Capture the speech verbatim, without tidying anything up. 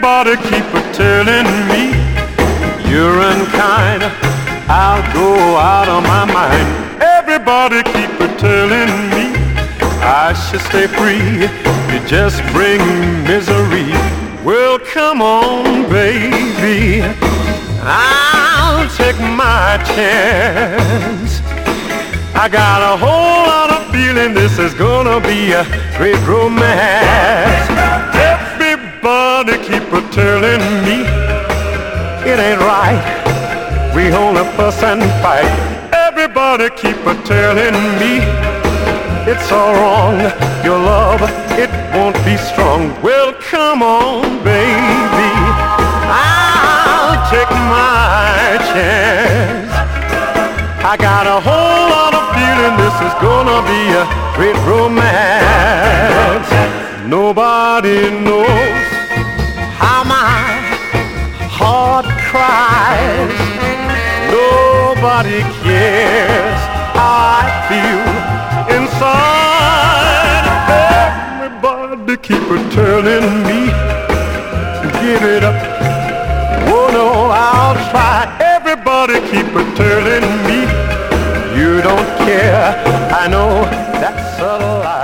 Everybody keep a telling me you're unkind. I'll go out of my mind. Everybody keep a telling me I should stay free. You just bring misery. Well, come on, baby, I'll take my chance. I got a whole lot of feeling this is gonna be a great romance. Everybody keep a telling me it ain't right. We only fuss and fight. Everybody keep a telling me it's all wrong. Your love, it won't be strong. Well, come on, baby, I'll take my chance. I got a whole lot of feeling this is gonna be a great romance. Nobody knows how my heart cries. Nobody cares how I feel inside. Everybody keep a telling me give it up. Oh no, I'll try. Everybody keep a telling me you don't care. I know that's a lie.